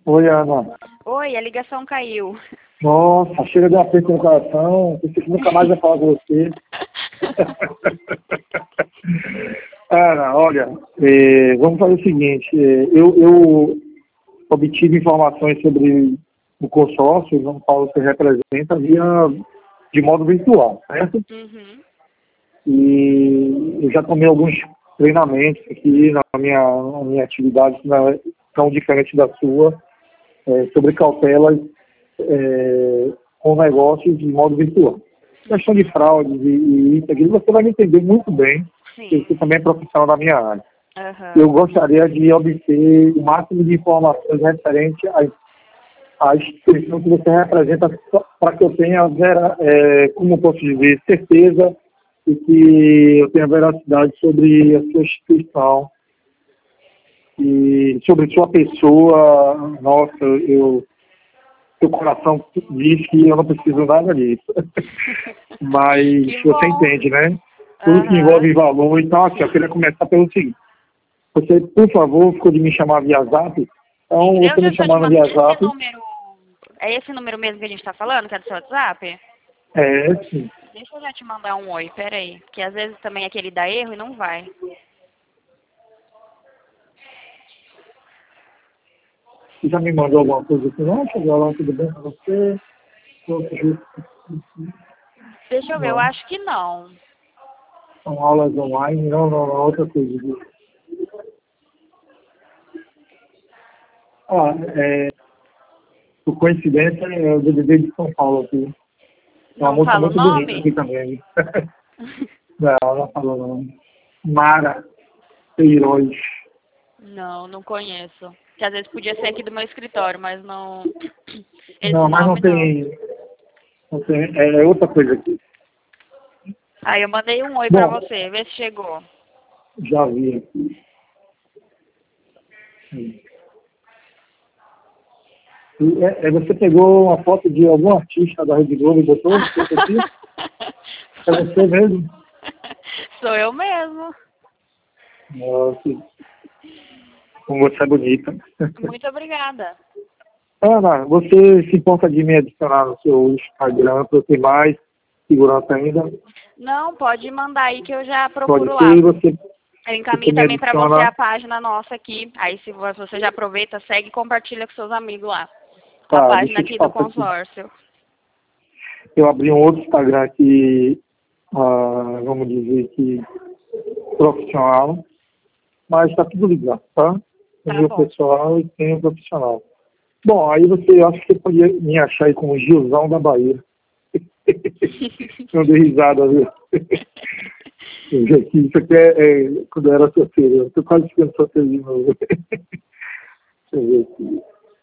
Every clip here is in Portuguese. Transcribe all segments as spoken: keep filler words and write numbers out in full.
Oi, Ana. Oi, a ligação caiu. Nossa, chega de um aperto no coração. Pensei que nunca mais ia falar com você. Ana, olha, é, vamos fazer o seguinte. É, eu, eu obtive informações sobre o consórcio, o João Paulo se representa via de modo virtual, certo? Uhum. E eu já tomei alguns treinamentos aqui na minha, na minha atividade, que não é tão diferente da sua, é, sobre cautelas é, com negócios de modo virtual. Questão de fraudes e, e isso aqui, você vai me entender muito bem, porque Sim. você também é profissional da minha área. Uhum. Eu gostaria de obter o máximo de informações referente à, à instituição que você representa, para que eu tenha, vera, é, como posso dizer, certeza e que eu tenha veracidade sobre a sua instituição e sobre sua pessoa. Nossa, eu, seu coração diz que eu não preciso nada disso. Mas Que você bom. entende, né? Tudo que Aham. envolve valor. Então, aqui, eu queria começar pelo seguinte. Você, por favor, ficou de me chamar via zap. Então, Eu você já me estou te chamando via mandando. Esse zap. número. É esse número mesmo que a gente está falando, que é do seu WhatsApp? É, sim. Deixa eu já te mandar um oi, peraí. Porque às vezes também aquele dá erro e não vai. Você já me mandou alguma coisa assim? Não, chegou lá, tudo bem com você? Deixa eu ver, eu Não. acho que não. São aulas online? Não, não, não, outra coisa. Ah, é, por coincidência, é o D D D de São Paulo aqui. É uma Não moça fala o muito bonita aqui nome? também. Não, não falou não. Mara Queiroz. Não, não conheço. Que às vezes podia ser aqui do meu escritório, mas não. Esse Não, mas não nome não. tem. Não tem é, é outra coisa aqui. Aí eu mandei um oi pra Bom, você, vê se chegou. já vi aqui. E, é, é, você pegou uma foto de algum artista da Rede Globo e botou? Botou aqui? É você mesmo? Sou eu mesmo. Nossa, como você é bonita. Muito obrigada. Ana, você se importa de me adicionar no seu Instagram para eu ter mais segurança ainda? Não, pode mandar aí que eu já Pode procuro lá. ser, você, Eu você encaminho me também pra você adiciona. a página nossa aqui. Aí se vo- você já aproveita, segue e compartilha com seus amigos lá. A Tá, deixa página eu te aqui do passar aqui. consórcio. Eu abri um outro Instagram aqui, ah, vamos dizer que profissional, mas está tudo ligado, tá? O Tá meu bom. pessoal e tem o profissional. Bom, aí você, eu acho que você podia me achar aí como Gilzão da Bahia. Eu dei risada, viu? Gente, isso aqui é, é quando eu era solteiro. Eu tô quase ficando solteiro de novo. Deixa eu ver aqui.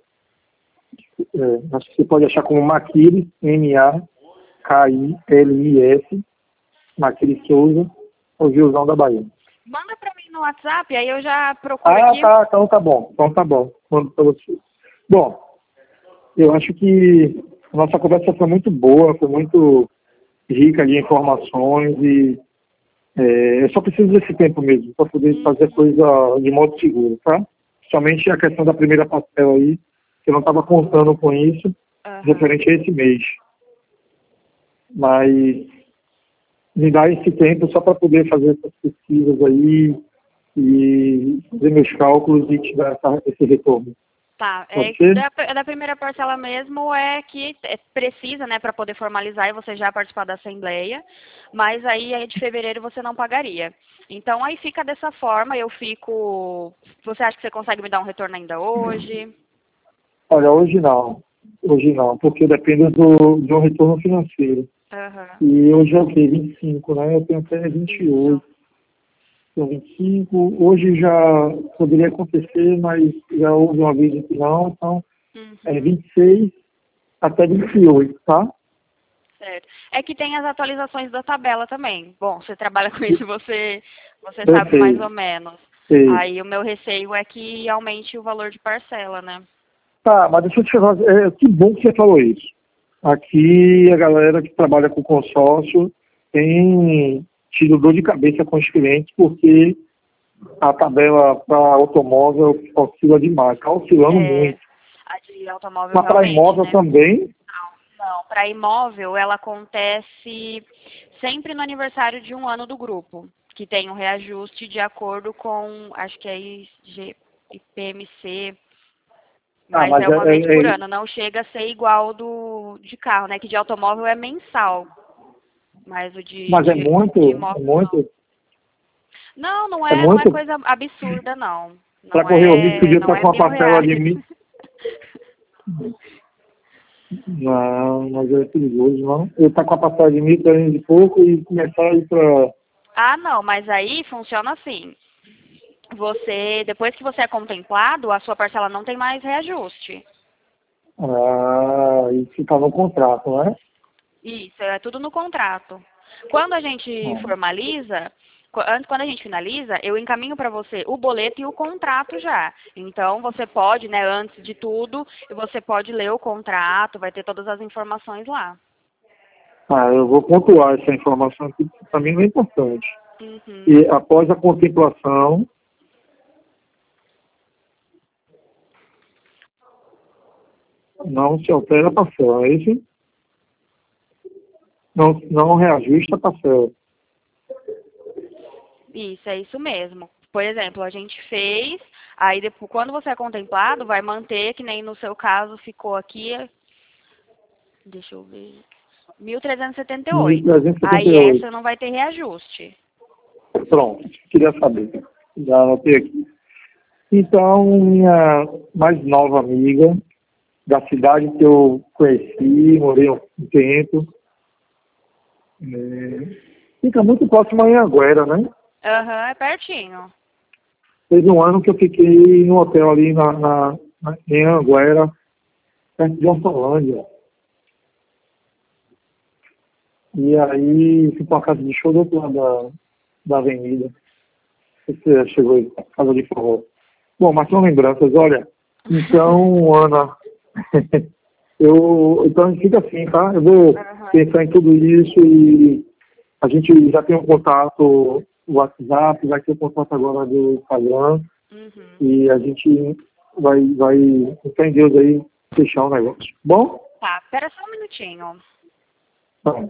É, acho que você pode achar como Maquiris, M A K I L I S, Maquiris Souza, o Gilzão da Bahia. Manda pra mim no WhatsApp, aí eu já procuro Ah, aqui. tá, então tá bom. Então tá bom. Mando pra você. Bom, eu acho que a nossa conversa foi muito boa, foi muito rica de informações e é, eu só preciso desse tempo mesmo para poder fazer a coisa de modo seguro, tá? Somente a questão da primeira parcela aí, que eu não estava contando com isso, Aham. referente a esse mês. Mas me dá esse tempo só para poder fazer essas pesquisas aí e fazer meus cálculos e te dar essa, esse retorno. Tá, é, Pode ser? da, da primeira parcela mesmo é que é, precisa, né, para poder formalizar e você já participar da assembleia, mas aí é de fevereiro você não pagaria. Então aí fica dessa forma, eu fico. Você acha que você consegue me dar um retorno ainda hoje? Olha, hoje não. Hoje não, porque depende do, de um retorno financeiro. Aham. E hoje é o quê? vinte e cinco, né? Eu tenho até vinte e oito. Isso. Então, vinte e cinco. Hoje já poderia acontecer, mas já houve uma vez que não. Então, é Uhum. vinte e seis até vinte e oito, tá? Certo. É que tem as atualizações da tabela também. Bom, você trabalha com isso, você, você Eu sabe mais sei, ou menos. sei. Aí o meu receio é que aumente o valor de parcela, né? Tá, mas deixa eu te falar. É, que bom que você falou isso. Aqui, a galera que trabalha com consórcio tem tido dor de cabeça com os clientes, porque a tabela para automóvel oscila demais, está oscilando É, muito. de automóvel Mas para realmente, imóvel né? também? Não, para imóvel ela acontece sempre no aniversário de um ano do grupo, que tem um reajuste de acordo com, acho que é I G I P M C, Ah, mas mas é é, uma vez por é, é- ano, não chega a ser igual do de carro, né? Que de automóvel é mensal, mas o de, mas é de, muito, de é imóvel não. muito, Não, não é é, não é muito coisa absurda, não. para Não correr o risco de é, eu não estar é com uma mil parcela reais. de mil. Não, mas é perigoso, não. Eu estar com a parcela de mil, trezentos e pouco e começar a ir para. Ah, não, mas aí funciona assim. Você, depois que você é contemplado, a sua parcela não tem mais reajuste. Ah, e ficar no contrato, não é? Isso, é tudo no contrato. Quando a gente Ah, formaliza, qu- antes quando a gente finaliza, eu encaminho para você o boleto e o contrato já. Então você pode, né, antes de tudo, você pode ler o contrato, vai ter todas as informações lá. ah, eu vou pontuar essa informação aqui, que para mim é importante. Uhum. E após a contemplação, não se altera a parcela, é isso? Não, não reajusta a parcela. Isso, é isso mesmo. Por exemplo, a gente fez, aí depois, quando você é contemplado, vai manter, que nem no seu caso ficou aqui, deixa eu ver, mil trezentos e setenta e oito. Aí essa mil trezentos e setenta e oito. não vai ter reajuste. Pronto, queria saber. Já anotei aqui. Então, minha mais nova amiga, da cidade que eu conheci, morei um tempo, é, fica muito próximo a Anhanguera, né? Aham, é pertinho. Teve um ano que eu fiquei no hotel ali na, na, na, em Anhanguera, perto de Hortolândia. E aí fui para uma casa de show do outro lado da, da avenida. Não sei se você chegou aí, casa de forró. Bom, mas são lembranças, olha. Então, Ana, eu, então a gente fica assim, tá? Eu vou Aham. pensar em tudo isso e a gente já tem um contato, o WhatsApp, vai ter o contato agora do Instagram Uhum. e a gente vai, vai, ficar em Deus aí, fechar o negócio. Bom? Tá, espera só um minutinho. Tá.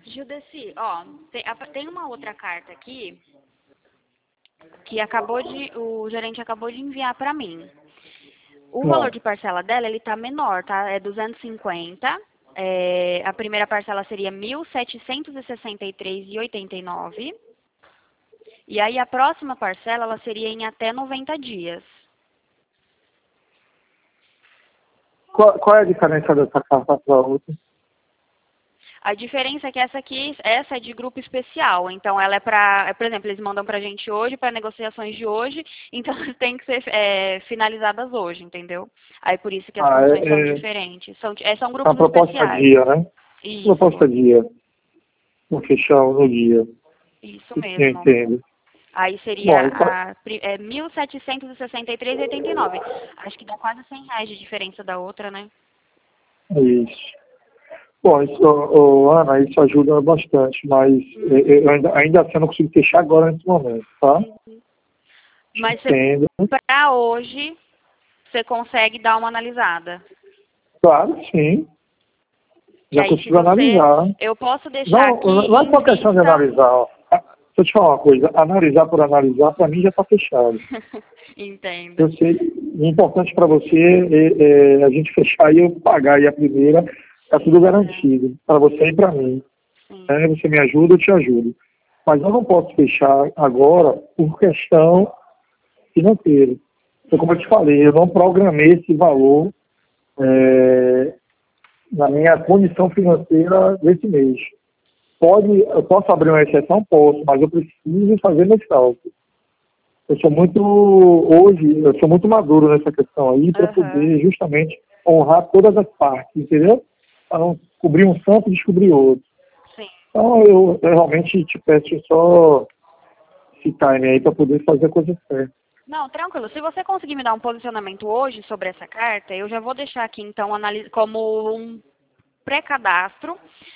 Judeci, ó, tem, a- tem uma outra carta aqui que acabou de, o gerente acabou de enviar para mim. O Não. valor de parcela dela, ele tá menor, tá? É duzentos e cinquenta. É, a primeira parcela seria mil setecentos e sessenta e três reais e oitenta e nove centavos. E aí a próxima parcela, ela seria em até noventa dias. Qual, qual é a diferença dessa carta para a outra? A diferença é que essa aqui, essa é de grupo especial. Então, ela é para, por exemplo, eles mandam pra gente hoje, para negociações de hoje, então elas têm que ser é, finalizadas hoje, entendeu? Aí por isso que as Ah, condições são é, é diferentes. São, é, são a grupos proposta especiais. dia, né? Proposta Isso, dia. Vou fechar no dia. isso Eu mesmo. entendo. Aí seria Bom, então, a pri- é, mil setecentos e sessenta e três reais e oitenta e nove centavos. Acho que dá quase cem reais de diferença da outra, né? é isso. Bom, isso, ô, ô, Ana, isso ajuda bastante, mas Uhum. eu ainda, ainda assim eu não consigo fechar agora nesse momento, tá? Mas Entendo. para hoje, você consegue dar uma analisada. Claro que sim. E Já aí, se consigo você, analisar. eu posso deixar Não, aqui não é em só questão de vista. analisar. ó. Ah, deixa eu te falar uma coisa. Analisar por analisar, para mim já está fechado. Entendo. Eu sei, o importante para você é, é a gente fechar e eu pagar aí a primeira, está tudo garantido, para você e para mim. Sim. Né? Você me ajuda, eu te ajudo. Mas eu não posso fechar agora por questão financeira. Então, como eu te falei, eu não programei esse valor é, na minha condição financeira desse mês. Pode, eu posso abrir uma exceção? Posso, mas eu preciso fazer meus cálculos. Eu sou muito, hoje, eu sou muito maduro nessa questão aí para Aham. poder justamente honrar todas as partes, entendeu? Para não cobrir um santo e descobrir outro. Sim. Então, eu, eu realmente te peço só esse time aí para poder fazer a coisa certa. Não, tranquilo. Se você conseguir me dar um posicionamento hoje sobre essa carta, eu já vou deixar aqui, então, analis- como um pré-cadastro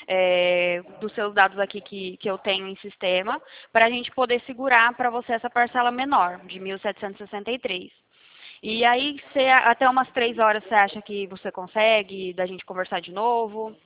é, dos seus dados aqui que, que eu tenho em sistema, para a gente poder segurar para você essa parcela menor, de mil setecentos e sessenta e três. E aí, você, até umas três horas, você acha que você consegue da gente conversar de novo?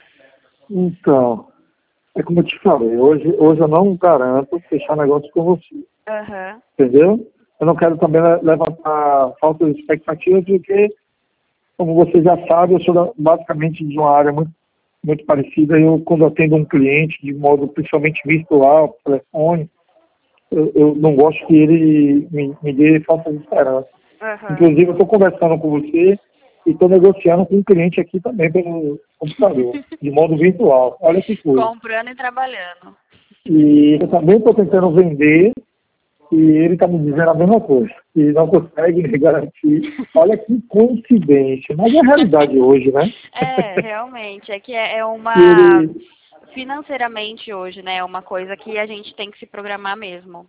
Então, é como eu te falei, hoje, hoje eu não garanto fechar negócio com você, Aham. entendeu? Eu não quero também le- levantar falsas expectativas, porque, como você já sabe, eu sou da- basicamente de uma área muito, muito parecida. Eu, quando atendo um cliente, de modo principalmente virtual, por telefone, eu, eu não gosto que ele me, me dê falsas esperanças. Aham. Inclusive, eu estou conversando com você e estou negociando com um cliente aqui também pelo computador, de modo virtual. Olha que coisa. Comprando e trabalhando. E eu também estou tentando vender e ele está me dizendo a mesma coisa. E não consegue me garantir. Olha que coincidência. Mas é a realidade hoje, né? É, realmente. É que é é uma. E ele, Financeiramente hoje, né? É uma coisa que a gente tem que se programar mesmo.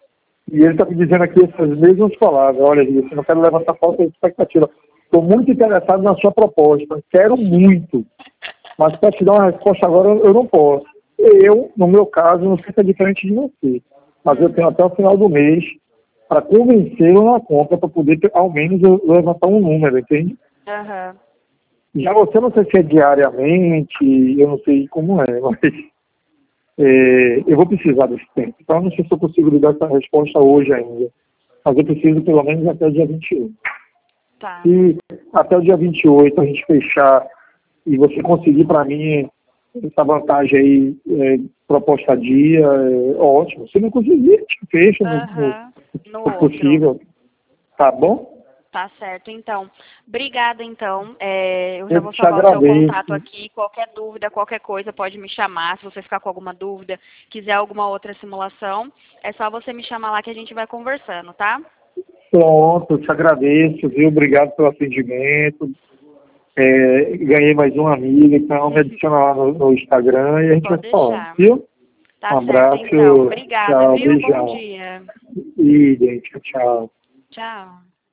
e ele está me dizendo aqui essas mesmas palavras. Olha, eu não quero levantar falta de expectativa. Estou muito interessado na sua proposta. Quero muito. Mas para te dar uma resposta agora, eu não posso. Eu, no meu caso, não sei se é diferente de você. Mas eu tenho até o final do mês para convencê-lo na compra, para poder, ao menos, eu levantar um número, entende? Aham. Já você, não sei se é diariamente, eu não sei como é, mas é, eu vou precisar desse tempo. Então, eu não sei se eu consigo lhe dar essa resposta hoje ainda. Mas eu preciso pelo menos até o dia vinte e oito. Tá. Se até o dia vinte e oito a gente fechar e você conseguir para mim essa vantagem aí, é, proposta a dia, é, ótimo. Se não conseguir, a gente fecha no, no, Aham. No no outro. possível. Tá bom? Tá certo, então. Obrigada, então. É, eu já Eu vou te salvar o seu agradeço. contato aqui. Qualquer dúvida, qualquer coisa, pode me chamar. Se você ficar com alguma dúvida, quiser alguma outra simulação, é só você me chamar lá que a gente vai conversando, tá? Pronto, eu te agradeço, viu? Obrigado pelo atendimento. É, ganhei mais uma amiga, então me adiciona lá no, no Instagram e a gente vai Pode falando, deixar. viu? Tá Um certo, abraço, então. Obrigada, tchau, viu? Bom beijão. dia. E, gente, tchau. Tchau.